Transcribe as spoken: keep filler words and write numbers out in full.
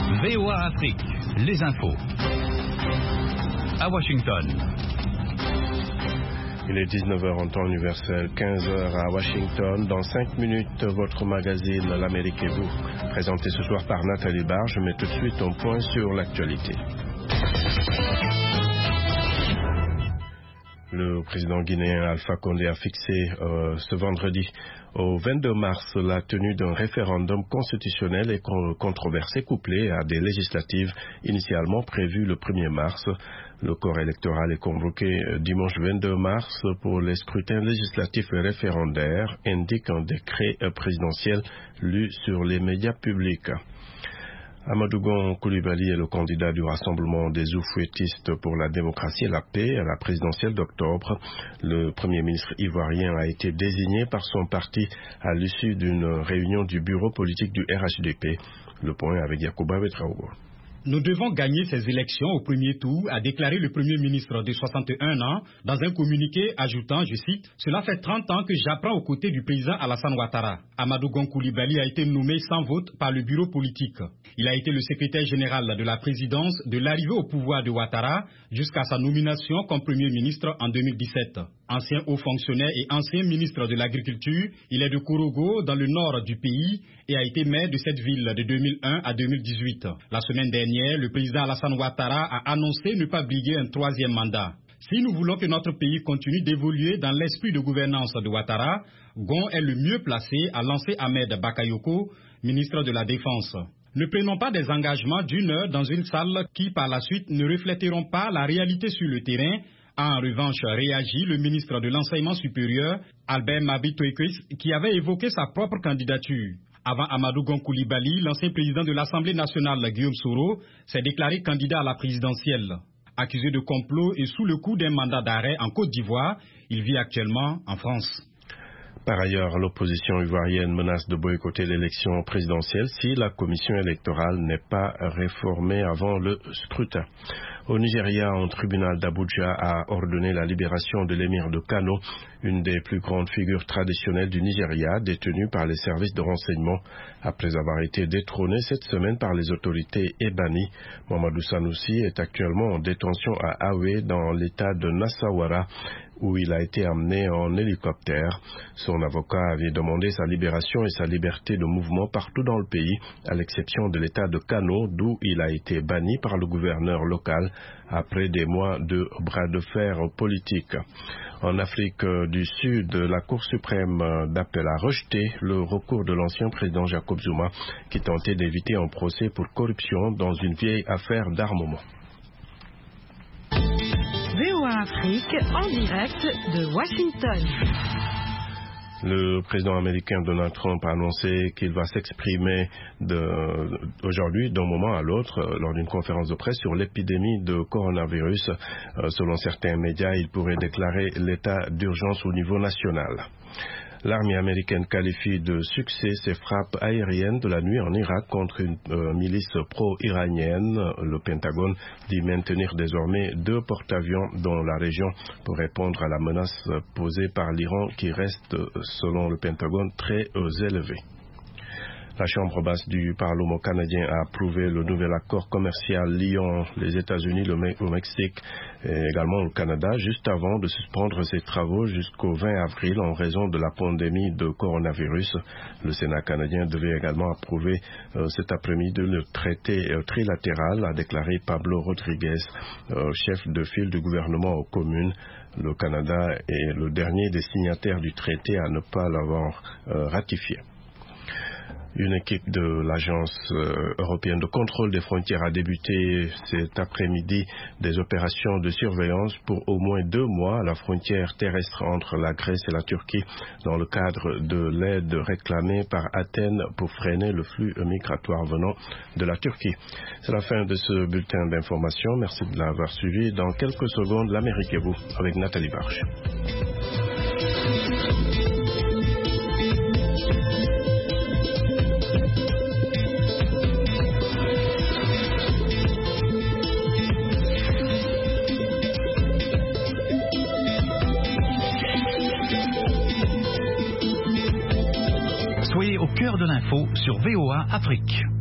V O A Afrique, les infos. À Washington. Il est dix-neuf heures en temps universel, quinze heures à Washington. Dans cinq minutes, votre magazine L'Amérique et vous, présenté ce soir par Nathalie Barge. Je mets tout de suite un point sur l'actualité. Le président guinéen Alpha Condé a fixé euh, ce vendredi au vingt-deux mars la tenue d'un référendum constitutionnel et controversé couplé à des législatives initialement prévues le premier mars. Le corps électoral est convoqué dimanche vingt-deux mars pour les scrutins législatifs et référendaires, indique un décret présidentiel lu sur les médias publics. Amadou Gon Coulibaly est le candidat du Rassemblement des Oufouettistes pour la démocratie et la paix à la présidentielle d'octobre. Le Premier ministre ivoirien a été désigné par son parti à l'issue d'une réunion du bureau politique du R H D P. Le point avec Yacouba Betraogo. Nous devons gagner ces élections au premier tour, a déclaré le Premier ministre de soixante et un ans dans un communiqué ajoutant, je cite, « Cela fait trente ans que j'apprends aux côtés du président Alassane Ouattara. » Amadou Gon Coulibaly a été nommé sans vote par le bureau politique. Il a été le secrétaire général de la présidence de l'arrivée au pouvoir de Ouattara jusqu'à sa nomination comme Premier ministre en deux mille dix-sept. Ancien haut fonctionnaire et ancien ministre de l'Agriculture, il est de Korogo dans le nord du pays et a été maire de cette ville de deux mille un à deux mille dix-huit. La semaine dernière, le président Alassane Ouattara a annoncé ne pas briguer un troisième mandat. Si nous voulons que notre pays continue d'évoluer dans l'esprit de gouvernance de Ouattara, Gon est le mieux placé à lancer Ahmed Bakayoko, ministre de la Défense. Ne prenons pas des engagements d'une heure dans une salle qui par la suite ne reflèteront pas la réalité sur le terrain, a en revanche réagi le ministre de l'Enseignement supérieur, Albert Mabitoekis, qui avait évoqué sa propre candidature. Avant Amadou Gon Coulibaly, l'ancien président de l'Assemblée nationale, Guillaume Soro, s'est déclaré candidat à la présidentielle. Accusé de complot et sous le coup d'un mandat d'arrêt en Côte d'Ivoire, il vit actuellement en France. Par ailleurs, l'opposition ivoirienne menace de boycotter l'élection présidentielle si la commission électorale n'est pas réformée avant le scrutin. Au Nigeria, un tribunal d'Abuja a ordonné la libération de l'émir de Kano, une des plus grandes figures traditionnelles du Nigeria, détenue par les services de renseignement. Après avoir été détrôné cette semaine par les autorités et banni, Mamadou Sanoussi est actuellement en détention à Awe dans l'état de Nassawara, où il a été amené en hélicoptère. Son avocat avait demandé sa libération et sa liberté de mouvement partout dans le pays, à l'exception de l'état de Kano, d'où il a été banni par le gouverneur local après des mois de bras de fer politique. En Afrique du Sud, la Cour suprême d'appel a rejeté le recours de l'ancien président Jacob Zuma qui tentait d'éviter un procès pour corruption dans une vieille affaire d'armement. V O A Afrique en direct de Washington. Le président américain Donald Trump a annoncé qu'il va s'exprimer aujourd'hui d'un moment à l'autre lors d'une conférence de presse sur l'épidémie de coronavirus. Selon certains médias, il pourrait déclarer l'état d'urgence au niveau national. L'armée américaine qualifie de succès ses frappes aériennes de la nuit en Irak contre une euh, milice pro-iranienne. Le Pentagone dit maintenir désormais deux porte-avions dans la région pour répondre à la menace posée par l'Iran qui reste, selon le Pentagone, très euh, élevée. La Chambre basse du Parlement canadien a approuvé le nouvel accord commercial liant les États-Unis, le, le Mexique et également le Canada, juste avant de suspendre ses travaux jusqu'au vingt avril en raison de la pandémie de coronavirus. Le Sénat canadien devait également approuver euh, cet après-midi le traité euh, trilatéral, a déclaré Pablo Rodriguez, euh, chef de file du gouvernement aux communes. Le Canada est le dernier des signataires du traité à ne pas l'avoir euh, ratifié. Une équipe de l'Agence européenne de contrôle des frontières a débuté cet après-midi des opérations de surveillance pour au moins deux mois à la frontière terrestre entre la Grèce et la Turquie dans le cadre de l'aide réclamée par Athènes pour freiner le flux migratoire venant de la Turquie. C'est la fin de ce bulletin d'information. Merci de l'avoir suivi. Dans quelques secondes, l'Amérique et vous avec Nathalie Barge. Soyez au cœur de l'info sur V O A Afrique.